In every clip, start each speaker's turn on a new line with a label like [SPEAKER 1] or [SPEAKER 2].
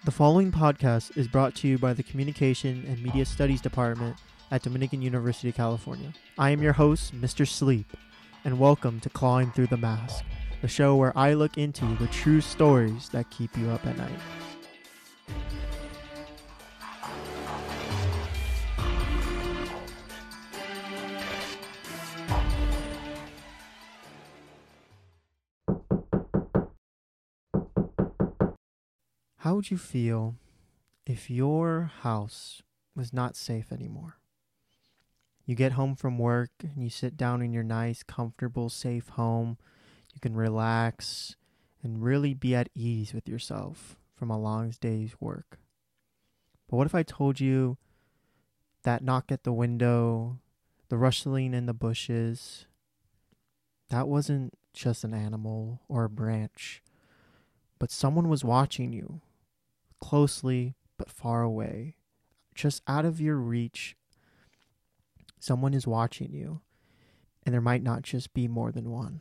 [SPEAKER 1] The following podcast is brought to you by the Communication and Media Studies Department at Dominican University, California. I am your host, Mr. Sleep, and welcome to Clawing Through the Mask, the show where I look into the true stories that keep you up at night. How would you feel if your house was not safe anymore? You get home from work and you sit down in your nice, comfortable, safe home. You can relax and really be at ease with yourself from a long day's work. But what if I told you that knock at the window, the rustling in the bushes, that wasn't just an animal or a branch, but someone was watching you? Closely but far away, just out of your reach. Someone is watching you, and there might not just be more than one.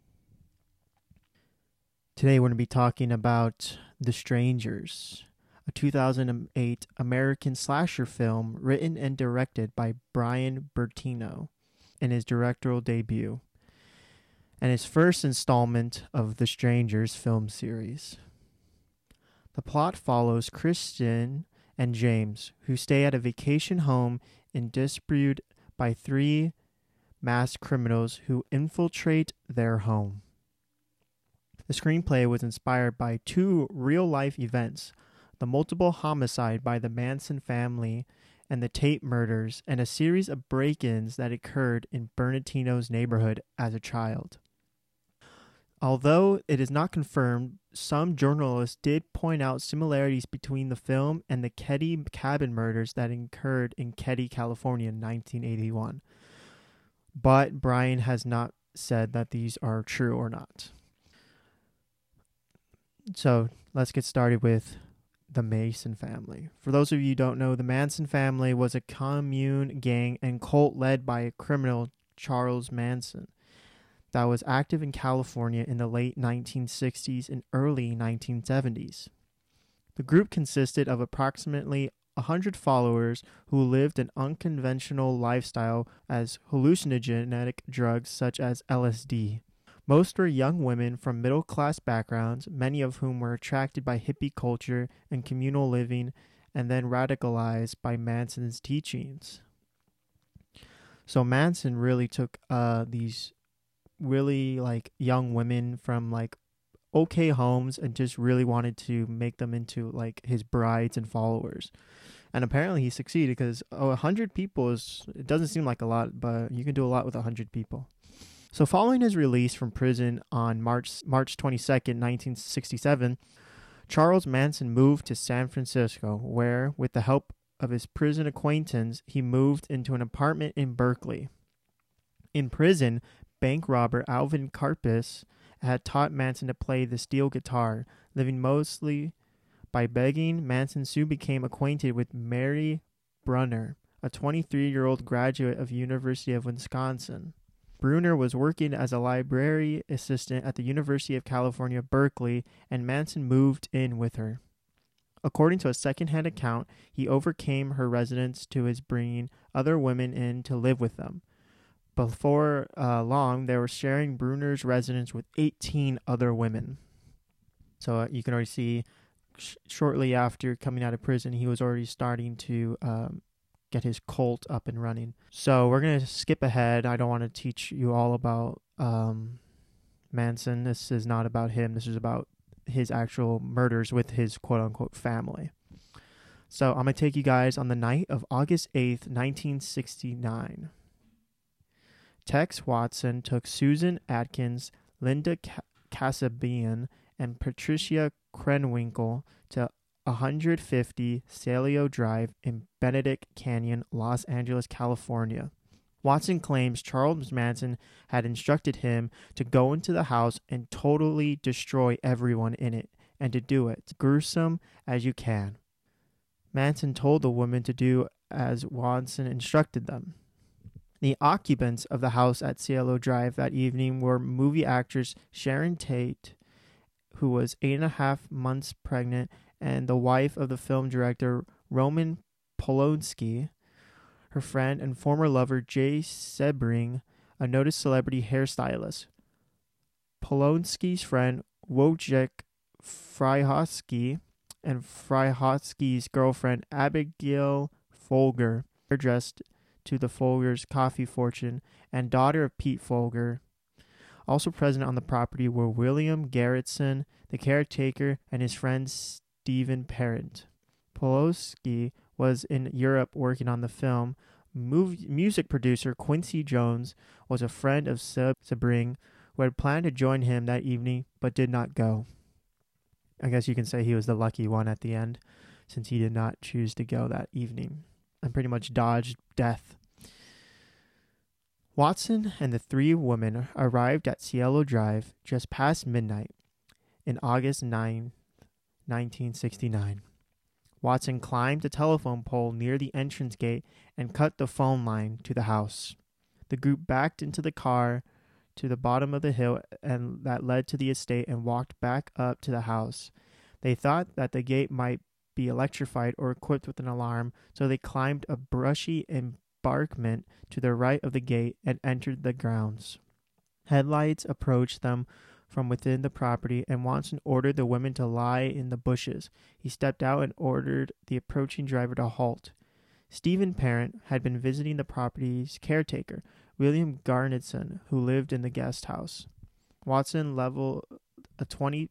[SPEAKER 1] Today we're going to be talking about The Strangers, a 2008 American slasher film written and directed by Brian Bertino in his directorial debut, and his first installment of the Strangers film series. The plot follows Kristen and James, who stay at a vacation home in dispute by three masked criminals who infiltrate their home. The screenplay was inspired by two real-life events, the multiple homicide by the Manson family and the Tate murders, and a series of break-ins that occurred in Bernardino's neighborhood as a child. Although it is not confirmed, some journalists did point out similarities between the film and the Keddie cabin murders that occurred in Keddie, California in 1981. But Brian has not said that these are true or not. So let's get started with the Manson family. For those of you who don't know, the Manson family was a commune, gang, and cult led by a criminal, Charles Manson, that was active in California in the late 1960s and early 1970s. The group consisted of approximately 100 followers who lived an unconventional lifestyle as hallucinogenic drugs such as LSD. Most were young women from middle-class backgrounds, many of whom were attracted by hippie culture and communal living and then radicalized by Manson's teachings. So Manson really took these really young women from okay homes and just really wanted to make them into his brides and followers. And apparently he succeeded because 100 people it doesn't seem like a lot, but you can do a lot with 100 people. So following his release from prison on March 22nd, 1967, Charles Manson moved to San Francisco, where, with the help of his prison acquaintance, he moved into an apartment in Berkeley. In prison, bank robber Alvin Karpis had taught Manson to play the steel guitar. Living mostly by begging, Manson soon became acquainted with Mary Brunner, a 23-year-old graduate of University of Wisconsin. Brunner was working as a library assistant at the University of California, Berkeley, and Manson moved in with her. According to a second-hand account, he overcame her residence to his bringing other women in to live with them. Before long, they were sharing Brunner's residence with 18 other women. So you can already see shortly after coming out of prison, he was already starting to get his cult up and running. So we're going to skip ahead. I don't want to teach you all about Manson. This is not about him. This is about his actual murders with his quote-unquote family. So I'm going to take you guys on the night of August 8th, 1969. Tex Watson took Susan Atkins, Linda Kasabian, and Patricia Krenwinkel to 150 Salio Drive in Benedict Canyon, Los Angeles, California. Watson claims Charles Manson had instructed him to go into the house and totally destroy everyone in it, and to do it gruesome as you can. Manson told the women to do as Watson instructed them. The occupants of the house at Cielo Drive that evening were movie actress Sharon Tate, who was 8.5 months pregnant, and the wife of the film director Roman Polanski, her friend and former lover Jay Sebring, a noted celebrity hairstylist. Polanski's friend Wojciech Frykowski and Frykowski's girlfriend Abigail Folger, addressed to the Folger's coffee fortune, and daughter of Pete Folger. Also present on the property were William Garretson, the caretaker, and his friend Stephen Parent. Polanski was in Europe working on the film. Music producer Quincy Jones was a friend of Sebring, who had planned to join him that evening but did not go. I guess you can say he was the lucky one at the end, since he did not choose to go that evening and pretty much dodged death. Watson and the three women arrived at Cielo Drive just past midnight in August 9, 1969. Watson climbed a telephone pole near the entrance gate and cut the phone line to the house. The group backed into the car to the bottom of the hill and that led to the estate and walked back up to the house. They thought that the gate might be electrified or equipped with an alarm, so they climbed a brushy embankment to the right of the gate and entered the grounds. Headlights approached them from within the property, and Watson ordered the women to lie in the bushes. He stepped out and ordered the approaching driver to halt. Stephen Parent had been visiting the property's caretaker, William Garnetson, who lived in the guest house. Watson leveled a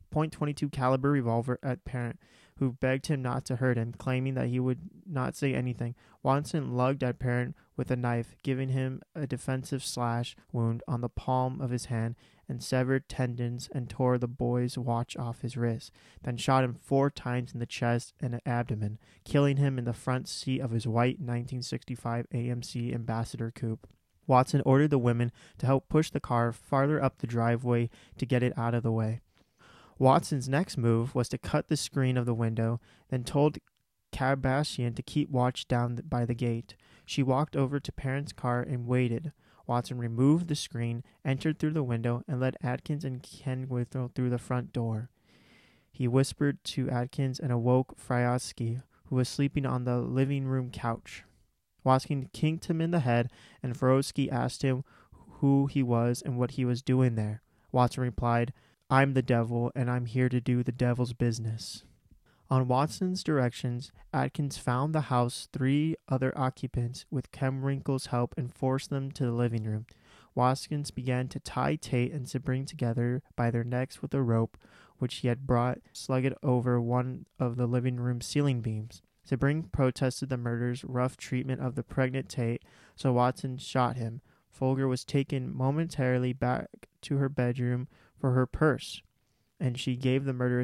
[SPEAKER 1] .22 caliber revolver at Parent, who begged him not to hurt him, claiming that he would not say anything. Watson lugged at Parent with a knife, giving him a defensive slash wound on the palm of his hand, and severed tendons and tore the boy's watch off his wrist, then shot him 4 times in the chest and abdomen, killing him in the front seat of his white 1965 AMC Ambassador coupe. Watson ordered the women to help push the car farther up the driveway to get it out of the way. Watson's next move was to cut the screen of the window, then told Kardashian to keep watch down by the gate. She walked over to Parent's car and waited. Watson removed the screen, entered through the window, and led Atkins and Ken Withrow through the front door. He whispered to Atkins and awoke Frykowski, who was sleeping on the living room couch. Watson kicked him in the head, and Frykowski asked him who he was and what he was doing there. Watson replied, "I'm the devil, and I'm here to do the devil's business." On Watson's directions, Atkins found the house's 3 other occupants with Kemwrinkle's help and forced them to the living room. Watkins began to tie Tate and Sebring together by their necks with a rope, which he had brought, slung it over one of the living room ceiling beams. Sebring protested the murderer's rough treatment of the pregnant Tate, so Watson shot him. Folger was taken momentarily back to her bedroom for her purse, and she gave the murderer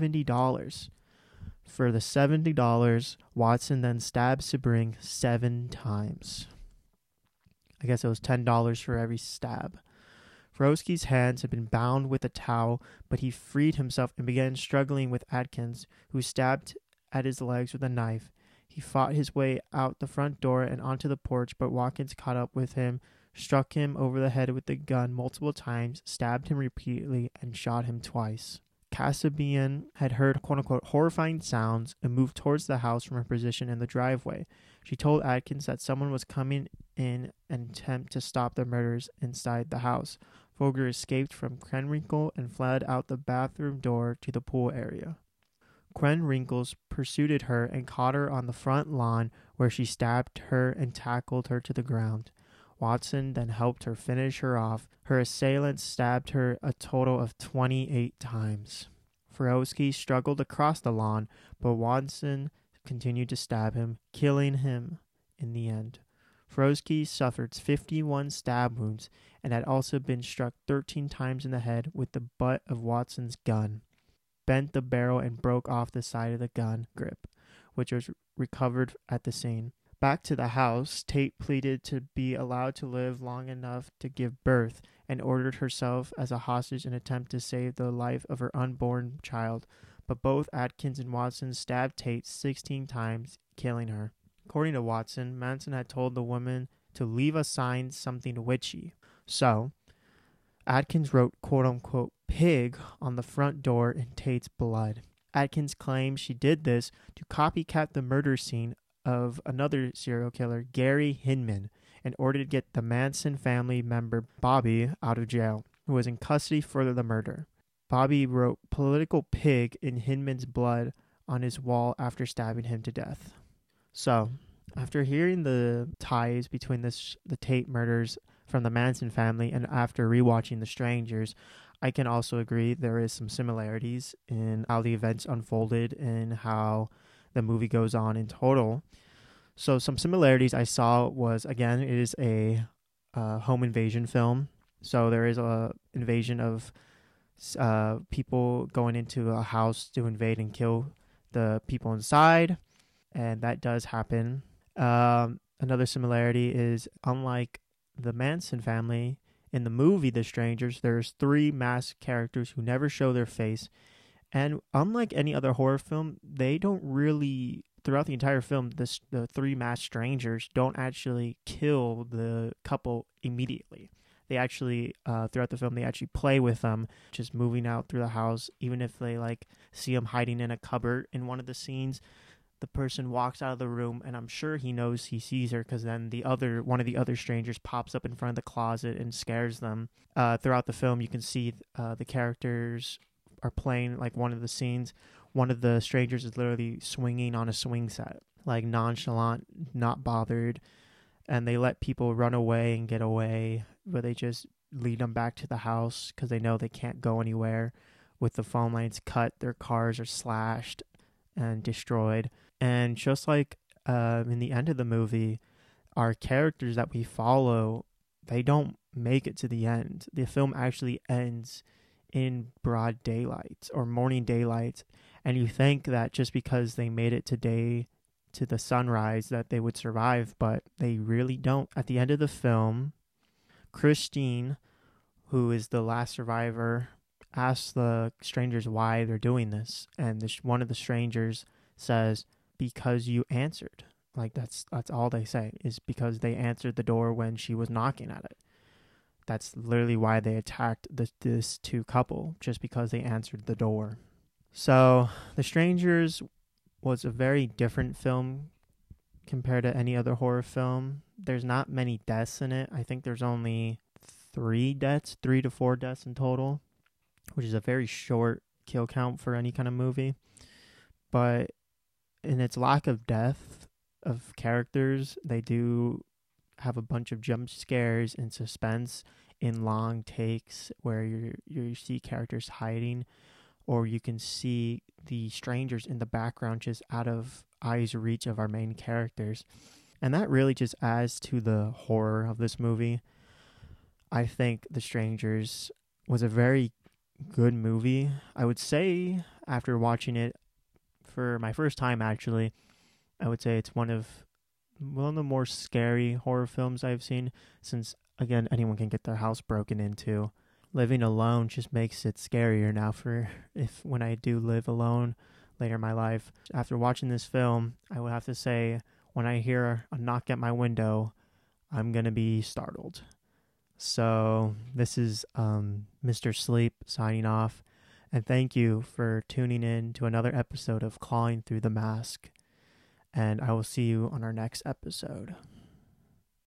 [SPEAKER 1] $70. For the $70, Watson then stabbed Sebring 7 times. I guess it was $10 for every stab. Frykowski's hands had been bound with a towel, but he freed himself and began struggling with Atkins, who stabbed at his legs with a knife. He fought his way out the front door and onto the porch, but Watkins caught up with him, struck him over the head with the gun multiple times, stabbed him repeatedly, and shot him twice. Kasabian had heard quote-unquote horrifying sounds and moved towards the house from her position in the driveway. She told Atkins that someone was coming in and attempt to stop the murders inside the house. Folger escaped from Krenwinkel and fled out the bathroom door to the pool area. Krenwinkel pursued her and caught her on the front lawn, where she stabbed her and tackled her to the ground. Watson then helped her finish her off. Her assailants stabbed her a total of 28 times. Frykowski struggled across the lawn, but Watson continued to stab him, killing him in the end. Frykowski suffered 51 stab wounds and had also been struck 13 times in the head with the butt of Watson's gun, bent the barrel and broke off the side of the gun grip, which was recovered at the scene. Back to the house, Tate pleaded to be allowed to live long enough to give birth and ordered herself as a hostage in an attempt to save the life of her unborn child, but both Atkins and Watson stabbed Tate 16 times, killing her. According to Watson, Manson had told the woman to leave a sign, something witchy. So, Atkins wrote quote-unquote pig on the front door in Tate's blood. Atkins claims she did this to copycat the murder scene of another serial killer, Gary Hinman, in order to get the Manson family member Bobby out of jail, who was in custody for the murder. Bobby wrote "political pig" in Hinman's blood on his wall after stabbing him to death. So, after hearing the ties between the Tate murders from the Manson family and after rewatching The Strangers, I can also agree there is some similarities in how the events unfolded and how the movie goes on in total. So some similarities I saw was, again, it is a home invasion film. So there is a invasion of people going into a house to invade and kill the people inside, and that does happen. Another similarity is, unlike the Manson family, in the movie The Strangers, there's 3 masked characters who never show their face. And unlike any other horror film, they don't really, throughout the entire film, the 3 masked strangers don't actually kill the couple immediately. They actually, throughout the film, they actually play with them, just moving out through the house. Even if they see them hiding in a cupboard in one of the scenes, the person walks out of the room, and I'm sure he knows he sees her, because then one of the other strangers pops up in front of the closet and scares them. Throughout the film, you can see the characters are playing one of the scenes. One of the strangers is literally swinging on a swing set, nonchalant, not bothered, and they let people run away and get away, but they just lead them back to the house because they know they can't go anywhere. With the phone lines cut, their cars are slashed and destroyed. And just like in the end of the movie, our characters that we follow, they don't make it to the end. The film actually ends in broad daylight or morning daylight, and you think that just because they made it today to the sunrise that they would survive, but they really don't. At the end of the film, Christine, who is the last survivor, asks the strangers why they're doing this, and one of the strangers says, "Because you answered." That's all they say, is because they answered the door when she was knocking at it. That's literally why they attacked this 2 couple, just because they answered the door. So The Strangers was a very different film compared to any other horror film. There's not many deaths in it. I think there's only 3 to 4 deaths in total, which is a very short kill count for any kind of movie. But in its lack of depth of characters, they do have a bunch of jump scares and suspense in long takes where you see characters hiding, or you can see the strangers in the background just out of eye's reach of our main characters. And that really just adds to the horror of this movie. I think The Strangers was a very good movie. I would say, after watching it for my first time, actually, I would say it's one of the more scary horror films I've seen, since, again, anyone can get their house broken into. Living alone just makes it scarier now when I do live alone later in my life. After watching this film, I would have to say, when I hear a knock at my window, I'm going to be startled. So this is Mr. Sleep signing off, and thank you for tuning in to another episode of Clawing Through the Mask, and I will see you on our next episode.